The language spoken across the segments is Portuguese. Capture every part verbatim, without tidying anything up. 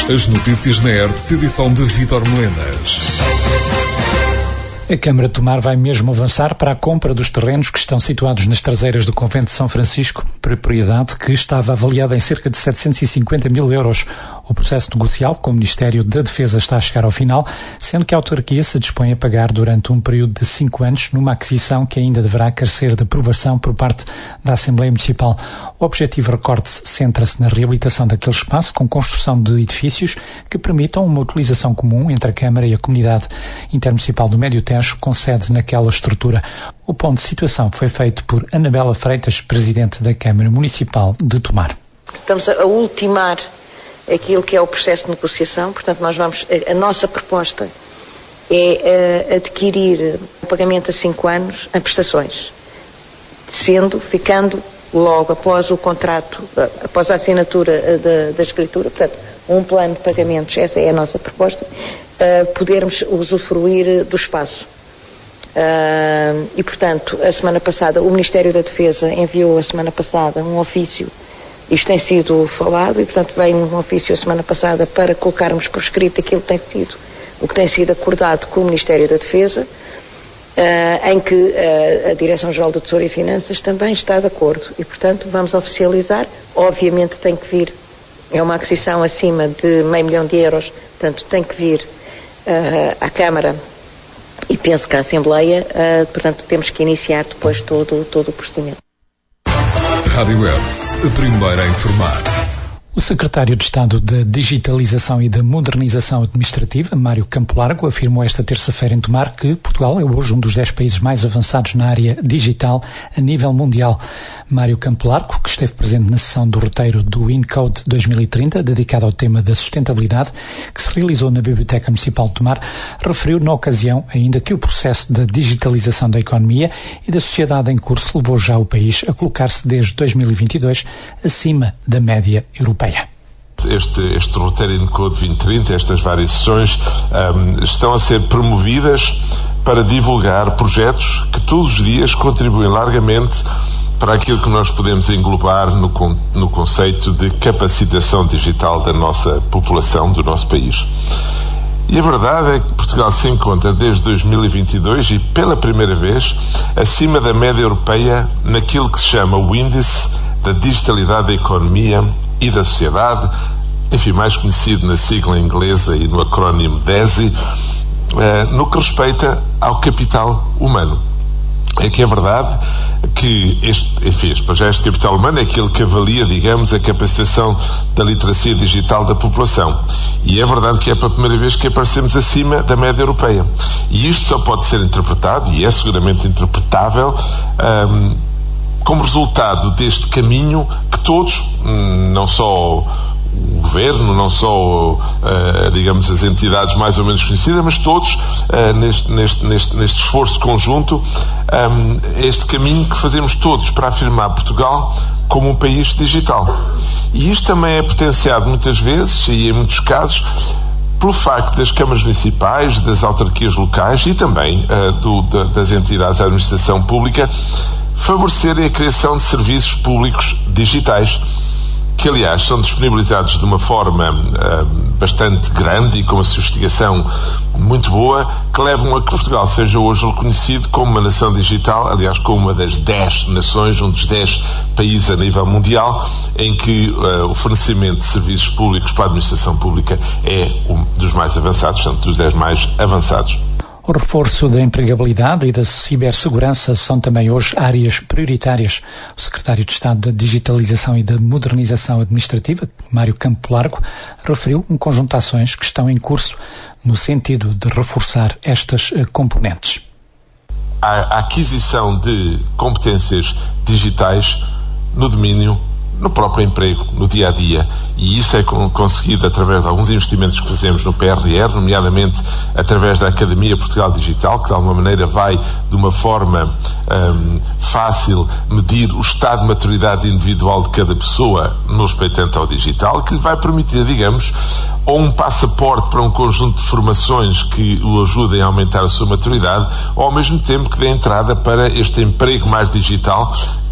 As notícias na E R T, edição de Vítor Melenas. A Câmara de Tomar vai mesmo avançar para a compra dos terrenos que estão situados nas traseiras do Convento de São Francisco, propriedade que estava avaliada em cerca de setecentos e cinquenta mil euros. O processo negocial com o Ministério da Defesa está a chegar ao final, sendo que a autarquia se dispõe a pagar durante um período de cinco anos numa aquisição que ainda deverá carecer de aprovação por parte da Assembleia Municipal. O objetivo, recorde-se, centra-se na reabilitação daquele espaço com construção de edifícios que permitam uma utilização comum entre a Câmara e a Comunidade Intermunicipal do Médio Tejo, com sede naquela estrutura. O ponto de situação foi feito por Anabela Freitas, Presidente da Câmara Municipal de Tomar. Estamos a ultimar aquilo que é o processo de negociação, portanto nós vamos, a, a nossa proposta é uh, adquirir o pagamento a cinco anos em prestações, sendo, ficando logo após o contrato, uh, após a assinatura uh, da, da escritura, portanto um plano de pagamentos, essa é a nossa proposta, uh, podermos usufruir do espaço. Uh, e portanto, a semana passada, o Ministério da Defesa enviou a semana passada um ofício. Isto tem sido falado e, portanto, veio um ofício a semana passada para colocarmos por escrito aquilo que tem sido, o que tem sido acordado com o Ministério da Defesa, uh, em que uh, a Direção-Geral do Tesouro e Finanças também está de acordo. E, portanto, vamos oficializar. Obviamente tem que vir, é uma aquisição acima de meio milhão de euros, portanto, tem que vir uh, à Câmara e penso que a Assembleia, uh, portanto, temos que iniciar depois todo, todo o procedimento. Rádio E R T, a primeira a informar. O secretário de Estado da Digitalização e da Modernização Administrativa, Mário Campo Largo, afirmou esta terça-feira em Tomar que Portugal é hoje um dos dez países mais avançados na área digital a nível mundial. Mário Campo Largo, que esteve presente na sessão do roteiro do InCode dois mil e trinta, dedicado ao tema da sustentabilidade, que se realizou na Biblioteca Municipal de Tomar, referiu na ocasião ainda que o processo da digitalização da economia e da sociedade em curso levou já o país a colocar-se desde dois mil e vinte e dois acima da média europeia. Este, este roteiro InCode vinte trinta, estas várias sessões, um, estão a ser promovidas para divulgar projetos que todos os dias contribuem largamente para aquilo que nós podemos englobar no, no conceito de capacitação digital da nossa população, do nosso país. E a verdade é que Portugal se encontra desde dois mil e vinte e dois e pela primeira vez acima da média europeia naquilo que se chama o Índice da Digitalidade da Economia e da Sociedade, enfim, mais conhecido na sigla inglesa e no acrónimo D E S I, eh, no que respeita ao capital humano. É que é verdade que este, enfim, já este capital humano é aquele que avalia, digamos, a capacitação da literacia digital da população. E é verdade que é pela primeira vez que aparecemos acima da média europeia. E isto só pode ser interpretado, e é seguramente interpretável, um, como resultado deste caminho que todos, não só o governo, não só, uh, digamos, as entidades mais ou menos conhecidas, mas todos, uh, neste, neste, neste, neste esforço conjunto, um, este caminho que fazemos todos para afirmar Portugal como um país digital. E isto também é potenciado muitas vezes, e em muitos casos, pelo facto das câmaras municipais, das autarquias locais e também uh, do, da, das entidades da administração pública favorecerem a criação de serviços públicos digitais, que aliás são disponibilizados de uma forma uh, bastante grande e com uma sofisticação muito boa, que levam a que Portugal seja hoje reconhecido como uma nação digital, aliás como uma das dez nações, um dos dez países a nível mundial em que uh, o fornecimento de serviços públicos para a administração pública é um dos mais avançados, portanto dos dez mais avançados. O reforço da empregabilidade e da cibersegurança são também hoje áreas prioritárias. O secretário de Estado da Digitalização e da Modernização Administrativa, Mário Campo Largo, referiu um conjunto de ações que estão em curso no sentido de reforçar estas componentes. A aquisição de competências digitais no domínio, no próprio emprego, no dia a dia, e isso é conseguido através de alguns investimentos que fazemos no P R R, nomeadamente através da Academia Portugal Digital, que de alguma maneira vai de uma forma um, fácil medir o estado de maturidade individual de cada pessoa no respeitante ao digital, que lhe vai permitir, digamos, ou um passaporte para um conjunto de formações que o ajudem a aumentar a sua maturidade, ou ao mesmo tempo que dê entrada para este emprego mais digital,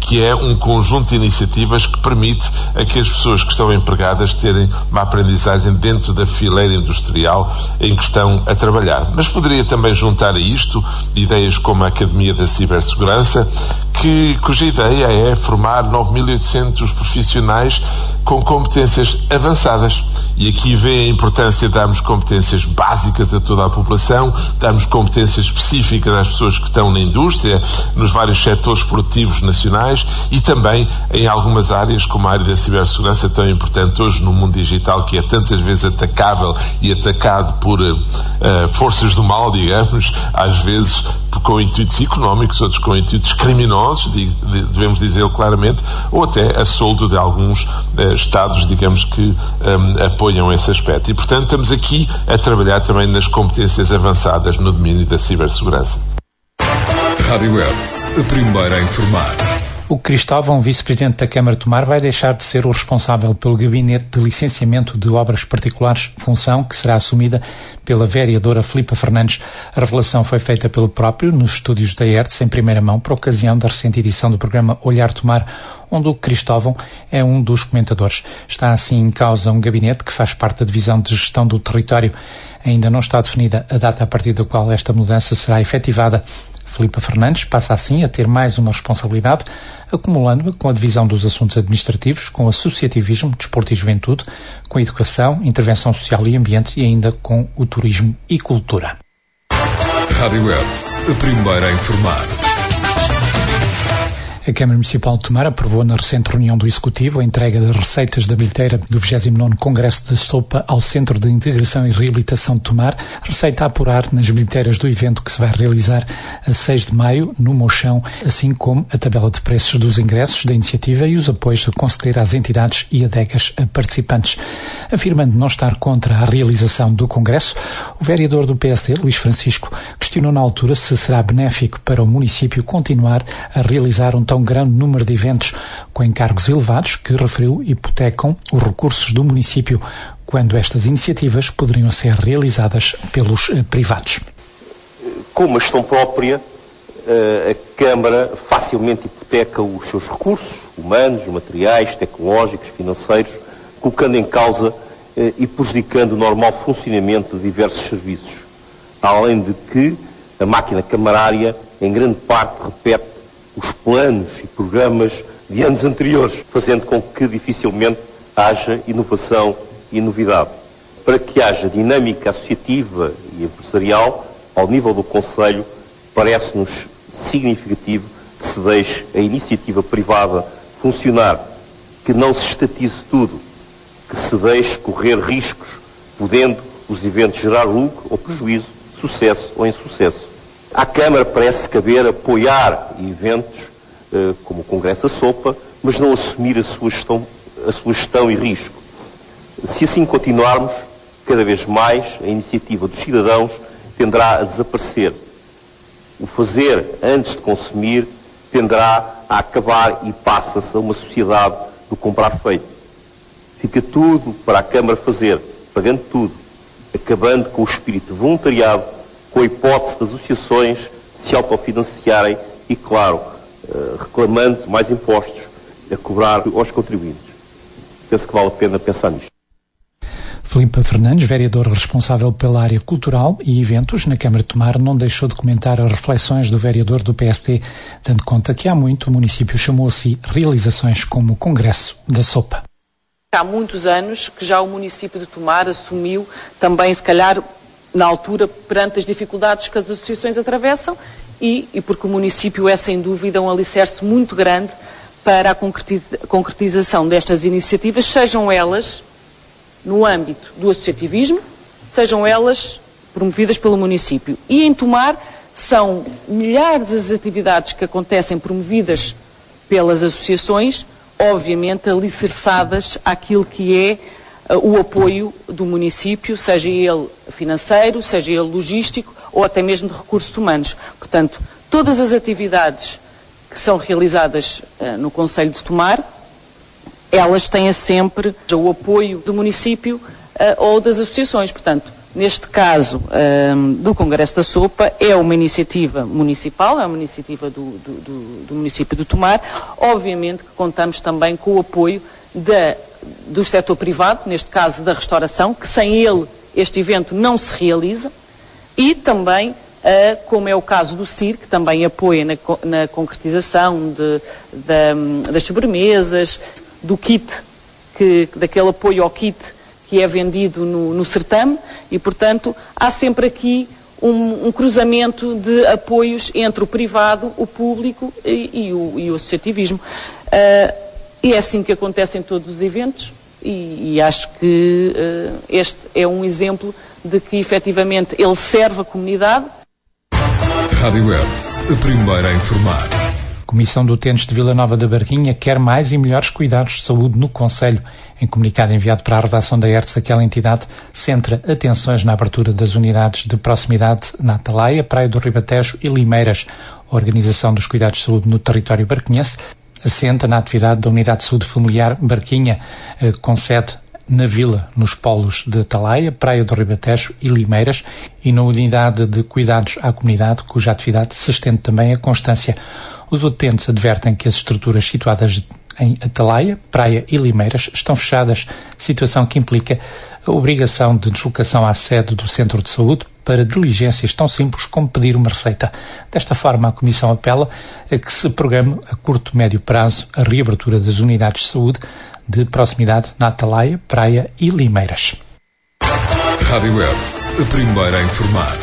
que é um conjunto de iniciativas que permite a que as pessoas que estão empregadas terem uma aprendizagem dentro da fileira industrial em que estão a trabalhar. Mas poderia também juntar a isto ideias como a Academia da Cibersegurança, que, cuja ideia é formar nove mil e oitocentos profissionais com competências avançadas. E aqui vê a importância de darmos competências básicas a toda a população, darmos competências específicas às pessoas que estão na indústria, nos vários setores produtivos nacionais e também em algumas áreas, como a área da cibersegurança, tão importante hoje no mundo digital, que é tantas vezes atacável e atacado por uh, forças do mal, digamos, às vezes com intuitos económicos, outros com intuitos criminosos, devemos dizer claramente, ou até a soldo de alguns uh, Estados, digamos, que um, apoiam esse aspecto. E, portanto, estamos aqui a trabalhar também nas competências avançadas no domínio da cibersegurança. Rádio Hertz, a primeira a informar. O Cristóvão, vice-presidente da Câmara de Tomar, vai deixar de ser o responsável pelo gabinete de licenciamento de obras particulares, função que será assumida pela vereadora Filipa Fernandes. A revelação foi feita pelo próprio nos estúdios da Hertz em primeira mão, por ocasião da recente edição do programa Olhar Tomar, onde o Cristóvão é um dos comentadores. Está assim em causa um gabinete que faz parte da divisão de gestão do território. Ainda não está definida a data a partir da qual esta mudança será efetivada. Filipa Fernandes passa assim a ter mais uma responsabilidade, acumulando-a com a divisão dos assuntos administrativos, com o associativismo, desporto e juventude, com a educação, intervenção social e ambiente e ainda com o turismo e cultura. Rádio Hertz, a primeira a informar. A Câmara Municipal de Tomar aprovou na recente reunião do Executivo a entrega das receitas da bilheteira do vigésimo nono Congresso da Sopa ao Centro de Integração e Reabilitação de Tomar, receita a apurar nas bilheteiras do evento que se vai realizar a seis de maio no Mochão, assim como a tabela de preços dos ingressos da iniciativa e os apoios a conceder às entidades e adegas a participantes. Afirmando não estar contra a realização do Congresso, o vereador do P S D, Luís Francisco, questionou na altura se será benéfico para o município continuar a realizar um tão grande número de eventos com encargos elevados que, referiu, hipotecam os recursos do município, quando estas iniciativas poderiam ser realizadas pelos eh, privados. Com uma gestão própria, a Câmara facilmente hipoteca os seus recursos humanos, materiais, tecnológicos, financeiros, colocando em causa eh, e prejudicando o normal funcionamento de diversos serviços. Além de que a máquina camarária, em grande parte, repete os planos e programas de anos anteriores, fazendo com que dificilmente haja inovação e novidade. Para que haja dinâmica associativa e empresarial, ao nível do Conselho, parece-nos significativo que se deixe a iniciativa privada funcionar, que não se estatize tudo, que se deixe correr riscos, podendo os eventos gerar lucro ou prejuízo, sucesso ou insucesso. À Câmara parece caber apoiar eventos eh, como o Congresso da Sopa, mas não assumir a sua gestão, a sua gestão e risco. Se assim continuarmos, cada vez mais a iniciativa dos cidadãos tenderá a desaparecer. O fazer antes de consumir tenderá a acabar e passa-se a uma sociedade do comprar feito. Fica tudo para a Câmara fazer, pagando tudo, acabando com o espírito de voluntariado, com a hipótese das associações se autofinanciarem e, claro, reclamando mais impostos a cobrar aos contribuintes. Penso que vale a pena pensar nisto. Filipa Fernandes, vereador responsável pela área cultural e eventos na Câmara de Tomar, não deixou de comentar as reflexões do vereador do P S D, dando conta que há muito o município chamou a si realizações como o Congresso da Sopa. Há muitos anos que já o município de Tomar assumiu também, se calhar, na altura, perante as dificuldades que as associações atravessam e, e porque o município é, sem dúvida, um alicerce muito grande para a concretização destas iniciativas, sejam elas no âmbito do associativismo, sejam elas promovidas pelo município. E em Tomar são milhares as atividades que acontecem promovidas pelas associações, obviamente alicerçadas àquilo que é o apoio do município, seja ele financeiro, seja ele logístico ou até mesmo de recursos humanos. Portanto, todas as atividades que são realizadas uh, no Conselho de Tomar, elas têm sempre o apoio do município uh, ou das associações. Portanto, neste caso um, do Congresso da Sopa, é uma iniciativa municipal, é uma iniciativa do, do, do, do município de Tomar. Obviamente que contamos também com o apoio da, do setor privado, neste caso da restauração, que sem ele este evento não se realiza, e também, uh, como é o caso do C I R, que também apoia na, na concretização de, de, das sobremesas, do kit, que, daquele apoio ao kit que é vendido no, no certame, e, portanto, há sempre aqui um, um cruzamento de apoios entre o privado, o público e, e, o, e o associativismo. Uh, e é assim que acontece em todos os eventos, e, e acho que uh, este é um exemplo de que, efetivamente, ele serve a comunidade. Rádio Hertz, a primeira a informar. A Comissão do Tênis de Vila Nova da Barquinha quer mais e melhores cuidados de saúde no concelho. Em comunicado enviado para a redação da Hertz, aquela entidade centra atenções na abertura das unidades de proximidade na Atalaia, Praia do Ribatejo e Limeiras. A organização dos cuidados de saúde no território barquinhense assenta na atividade da Unidade de Saúde Familiar Barquinha, com sede na Vila, nos polos de Atalaia, Praia do Ribatejo e Limeiras, e na Unidade de Cuidados à Comunidade, cuja atividade se estende também a Constância. Os utentes advertem que as estruturas situadas em Atalaia, Praia e Limeiras estão fechadas, situação que implica a obrigação de deslocação à sede do Centro de Saúde para diligências tão simples como pedir uma receita. Desta forma, a Comissão apela a que se programe a curto e médio prazo a reabertura das unidades de saúde de proximidade na Atalaia, Praia e Limeiras. Rádio Hertz, a primeira a informar.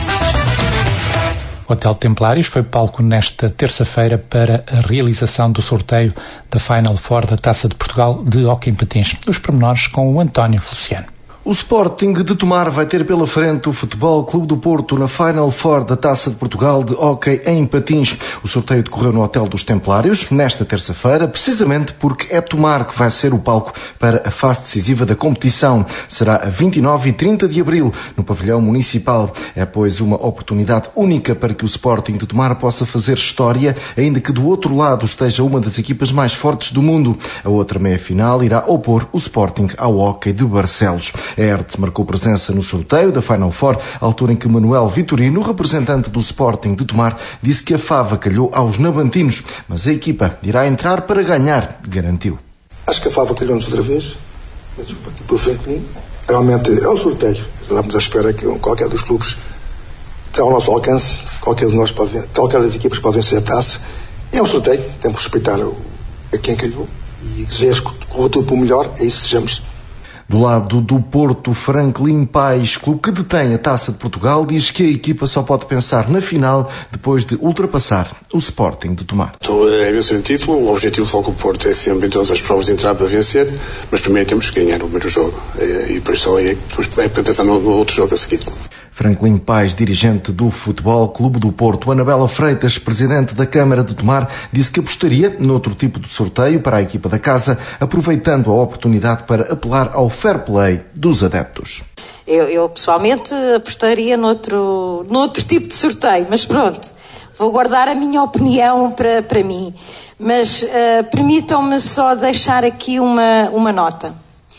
O Hotel Templários foi palco nesta terça-feira para a realização do sorteio da Final Four da Taça de Portugal de Hóquei em Patins. Os pormenores com o António Feliciano. O Sporting de Tomar vai ter pela frente o Futebol Clube do Porto na Final Four da Taça de Portugal de Hóquei em Patins. O sorteio decorreu no Hotel dos Templários nesta terça-feira, precisamente porque é Tomar que vai ser o palco para a fase decisiva da competição. Será a vinte e nove e trinta de abril no pavilhão municipal. É, pois, uma oportunidade única para que o Sporting de Tomar possa fazer história, ainda que do outro lado esteja uma das equipas mais fortes do mundo. A outra meia-final irá opor o Sporting ao Hóquei de Barcelos. A Hertz marcou presença no sorteio da Final Four, altura em que Manuel Vitorino, representante do Sporting de Tomar, disse que a fava calhou aos nabantinos, mas a equipa irá entrar para ganhar, garantiu. Acho que a fava calhou-nos outra vez, mas aqui pelo Franklin, realmente é um sorteio. Estamos à espera que qualquer dos clubes tenha ao nosso alcance, qualquer de nós pode, qualquer das equipas pode vencer a taça. É um sorteio, temos que respeitar o, a quem calhou e desejo que corra tudo para o melhor, é isso que desejamos. Do lado do Porto, Franklin Paes, clube que detém a Taça de Portugal, diz que a equipa só pode pensar na final depois de ultrapassar o Sporting de Tomar. Estou a vencer o título, o objetivo do Foco Porto é sempre em todas as provas de entrar para vencer, mas primeiro temos que ganhar o primeiro jogo e depois só é, é para pensar no, no outro jogo a seguir. Franklin Paes, dirigente do Futebol Clube do Porto. Anabela Freitas, presidente da Câmara de Tomar, disse que apostaria noutro tipo de sorteio para a equipa da casa, aproveitando a oportunidade para apelar ao fair play dos adeptos. Eu, eu pessoalmente apostaria noutro, noutro tipo de sorteio, mas pronto, vou guardar a minha opinião para, para mim. Mas uh, permitam-me só deixar aqui uma, uma nota.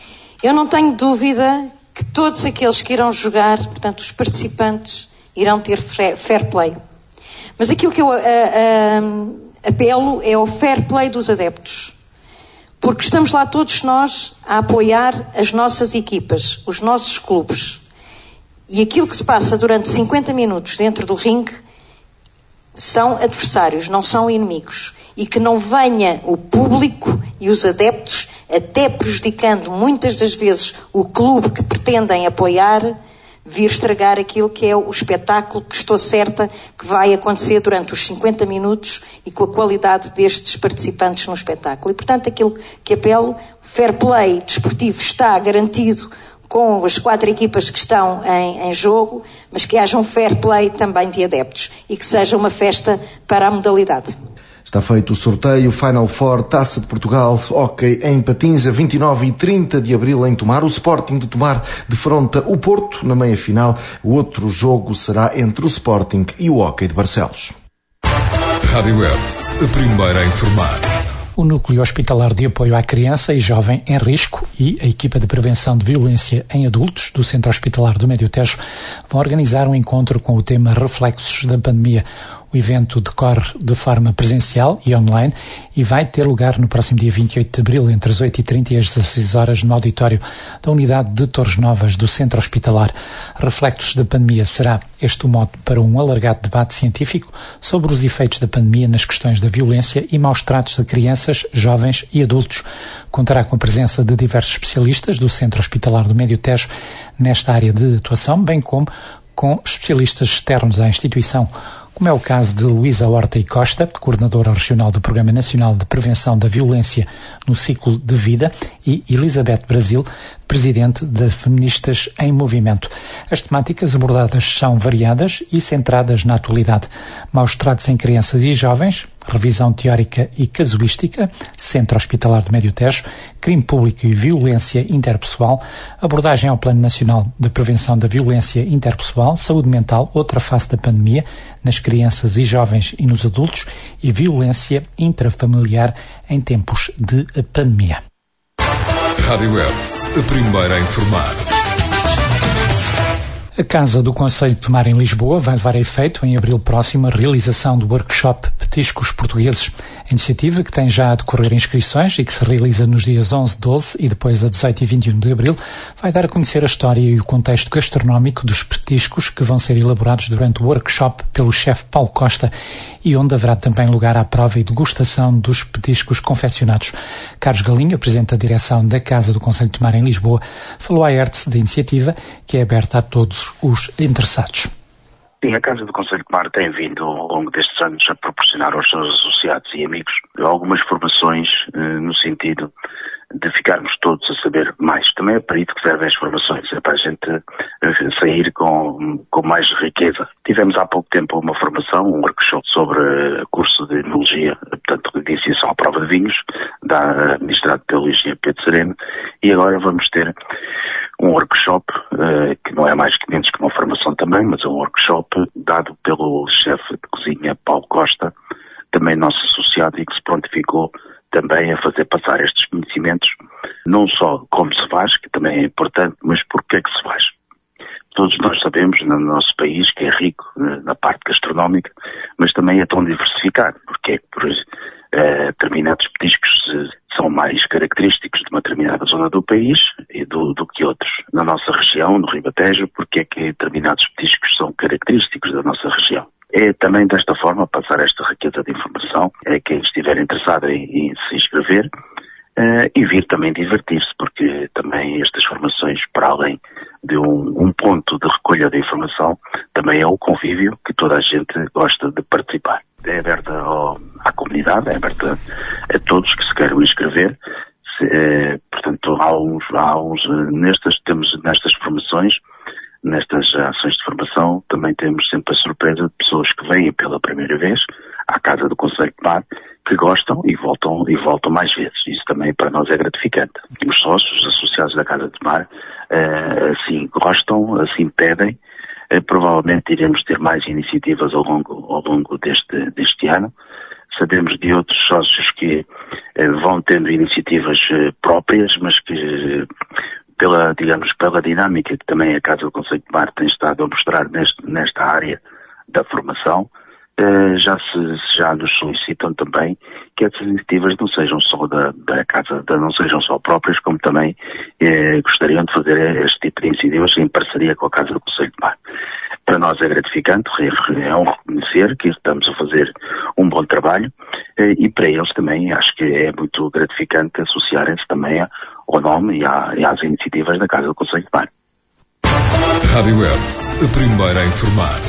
Eu não tenho dúvida que todos aqueles que irão jogar, portanto os participantes, irão ter fair play. Mas aquilo que eu a, a, apelo é ao fair play dos adeptos. Porque estamos lá todos nós a apoiar as nossas equipas, os nossos clubes. E aquilo que se passa durante cinquenta minutos dentro do ringue são adversários, não são inimigos. E que não venha o público e os adeptos, até prejudicando muitas das vezes o clube que pretendem apoiar, vir estragar aquilo que é o espetáculo que estou certa que vai acontecer durante os cinquenta minutos e com a qualidade destes participantes no espetáculo. E, portanto, aquilo que apelo, fair play desportivo está garantido com as quatro equipas que estão em, em jogo, mas que haja um fair play também de adeptos e que seja uma festa para a modalidade. Está feito o sorteio Final Four Taça de Portugal Hóquei em Patins a vinte e nove e trinta de abril em Tomar. O Sporting de Tomar defronta o Porto na meia-final. O outro jogo será entre o Sporting e o Hóquei de Barcelos. Rádio Hertz, a primeira a informar. o Núcleo Hospitalar de Apoio à Criança e Jovem em Risco e a equipa de prevenção de violência em adultos do Centro Hospitalar do Médio Tejo vão organizar um encontro com o tema Reflexos da Pandemia. O evento decorre de forma presencial e online e vai ter lugar no próximo dia vinte e oito de abril, entre as oito e trinta e as dezasseis horas, no auditório da unidade de Torres Novas do Centro Hospitalar. Reflexos da Pandemia será este o mote para um alargado debate científico sobre os efeitos da pandemia nas questões da violência e maus tratos a crianças, jovens e adultos. Contará com a presença de diversos especialistas do Centro Hospitalar do Médio Tejo nesta área de atuação, bem como com especialistas externos à instituição, como é o caso de Luísa Horta e Costa, coordenadora regional do Programa Nacional de Prevenção da Violência no Ciclo de Vida, e Elizabeth Brasil, presidente da Feministas em Movimento. As temáticas abordadas são variadas e centradas na atualidade. Maus tratos em crianças e jovens, revisão teórica e casuística, Centro Hospitalar do Médio Tejo, crime público e violência interpessoal, abordagem ao Plano Nacional de Prevenção da Violência Interpessoal, saúde mental, outra face da pandemia, nas crianças e jovens e nos adultos, e violência intrafamiliar em tempos de pandemia. Rádio Hertz, a primeira a informar. A Casa do Conselho de Tomar em Lisboa vai levar a efeito em abril próximo a realização do workshop Petiscos Portugueses. A iniciativa, que tem já a decorrer inscrições e que se realiza nos dias onze, doze e depois a dezoito e vinte e um de abril, vai dar a conhecer a história e o contexto gastronómico dos petiscos que vão ser elaborados durante o workshop pelo chefe Paulo Costa e onde haverá também lugar à prova e degustação dos petiscos confeccionados. Carlos Galinha, presidente da direção da Casa do Conselho de Tomar em Lisboa, falou à Hertz da iniciativa, que é aberta a todos os interessados. Sim, a Casa do Conselho de Tomar tem vindo ao longo destes anos a proporcionar aos seus associados e amigos algumas formações eh, no sentido de ficarmos todos a saber mais. Também é para isso que servem as formações, é para a gente eh, sair com, com mais riqueza. Tivemos há pouco tempo uma formação, um workshop sobre curso de enologia, portanto, de iniciação à prova de vinhos, da, administrado pelo engenheiro Pedro Sereno, e agora vamos ter um workshop, uh, que não é mais que menos que uma formação também, mas é um workshop dado pelo chefe de cozinha Paulo Costa, também nosso associado, e que se prontificou também a fazer passar estes conhecimentos, não só como se faz, que também é importante, mas porque é que se faz. Todos nós sabemos no nosso país que é rico na parte gastronómica, mas também é tão diversificado, porque é que por uh, determinados petiscos são mais característicos de uma determinada zona do país e do, do que outros. Na nossa região, no Ribatejo, porque é que determinados petiscos são característicos da nossa região. É também desta forma passar esta riqueza de informação a quem estiver interessado em, em se inscrever uh, e vir também divertir-se, porque também estas formações, para além de um, um ponto de recolha de informação, também é o convívio que toda a gente gosta de participar. É aberta ao, à comunidade, é aberta a todos que se queiram inscrever. Se, eh, portanto, há uns, há uns nestas, temos nestas formações, nestas ações de formação, também temos sempre a surpresa de pessoas que vêm pela primeira vez à Casa do Conselho de Tomar, que gostam e voltam, e voltam mais vezes. Isso também para nós é gratificante. Os sócios, os associados da Casa de Tomar, eh, assim gostam, assim pedem. Eh, provavelmente iremos ter mais iniciativas ao longo, ao longo deste, deste ano. Sabemos de outros sócios que eh, vão tendo iniciativas eh, próprias, mas que eh, pela, digamos, pela dinâmica que também a Casa do Conselho de Tomar tem estado a mostrar neste, nesta área da formação, eh, já se, já nos solicitam também que essas iniciativas não sejam só da, da Casa, da, não sejam só próprias, como também eh, gostariam de fazer este tipo de iniciativas em parceria com a Casa do Conselho de Tomar. Para nós é gratificante, é um reconhecer que estamos a fazer um bom trabalho eh, e para eles também acho que é muito gratificante associarem-se também ao nome e, à, e às iniciativas da Casa do Conselho de Tomar. Rádio Hertz, a primeira a informar.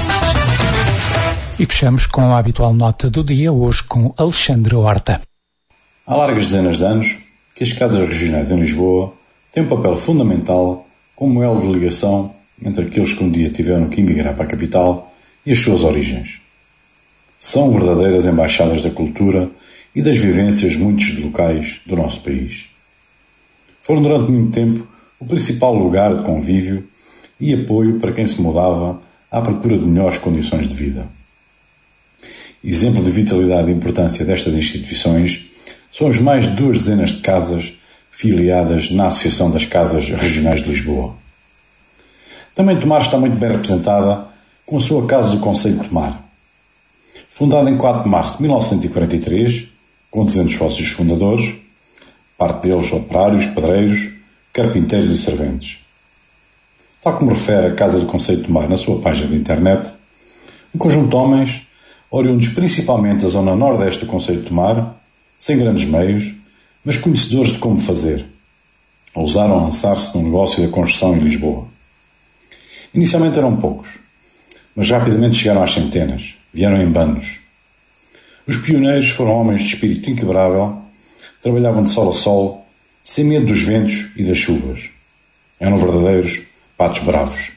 E fechamos com a habitual nota do dia, hoje com Alexandre Horta. Há largas dezenas de anos que as casas regionais em Lisboa têm um papel fundamental como elo de ligação entre aqueles que um dia tiveram que emigrar para a capital e as suas origens. São verdadeiras embaixadas da cultura e das vivências de muitos locais do nosso país. Foram durante muito tempo o principal lugar de convívio e apoio para quem se mudava à procura de melhores condições de vida. Exemplo de vitalidade e importância destas instituições são as mais de duas dezenas de casas filiadas na Associação das Casas Regionais de Lisboa. Também Tomar está muito bem representada com a sua Casa do Concelho de Tomar. Fundada em quatro de março de mil novecentos e quarenta e três, com duzentos sócios fundadores, parte deles operários, pedreiros, carpinteiros e serventes. Tal como refere a Casa do Concelho de Tomar na sua página de internet, um conjunto de homens, oriundos principalmente da zona nordeste do Concelho de Tomar, sem grandes meios, mas conhecedores de como fazer, ousaram lançar-se no negócio da construção em Lisboa. Inicialmente eram poucos, mas rapidamente chegaram às centenas, vieram em bandos. Os pioneiros foram homens de espírito inquebrável, trabalhavam de sol a sol, sem medo dos ventos e das chuvas. Eram verdadeiros patos bravos.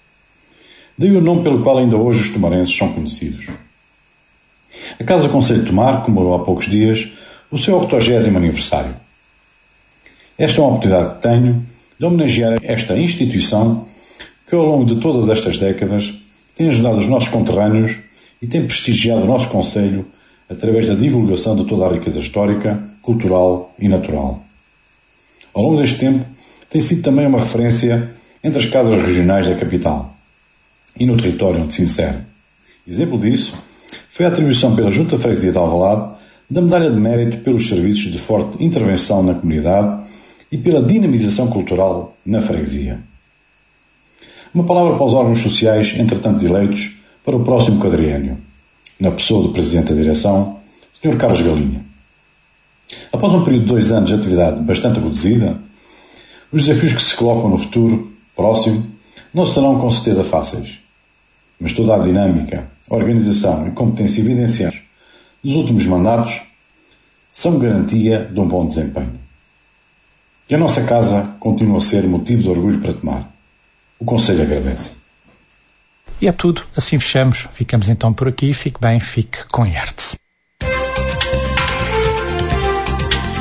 Daí o nome pelo qual ainda hoje os tomarenses são conhecidos. A Casa do Concelho de Tomar comemorou há poucos dias o seu octogésimo aniversário. Esta é uma oportunidade que tenho de homenagear esta instituição que ao longo de todas estas décadas tem ajudado os nossos conterrâneos e tem prestigiado o nosso concelho através da divulgação de toda a riqueza histórica, cultural e natural. Ao longo deste tempo tem sido também uma referência entre as casas regionais da capital e no território onde se insere. Exemplo disso foi a atribuição pela Junta de Freguesia de Alvalade da Medalha de Mérito pelos serviços de forte intervenção na comunidade e pela dinamização cultural na freguesia. Uma palavra para os órgãos sociais, entretanto eleitos, para o próximo quadriênio, na pessoa do Presidente da Direção, senhor Carlos Galinha. Após um período de dois anos de atividade bastante reduzida, os desafios que se colocam no futuro próximo não serão com certeza fáceis, mas toda a dinâmica, organização e competência evidenciados nos últimos mandatos são garantia de um bom desempenho. E a nossa casa continua a ser motivo de orgulho para Tomar. O Conselho agradece. E é tudo, assim fechamos. Ficamos então por aqui. Fique bem, fique com Hertz.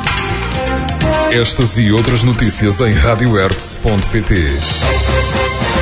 Estas e outras notícias em rádio hertz ponto pt.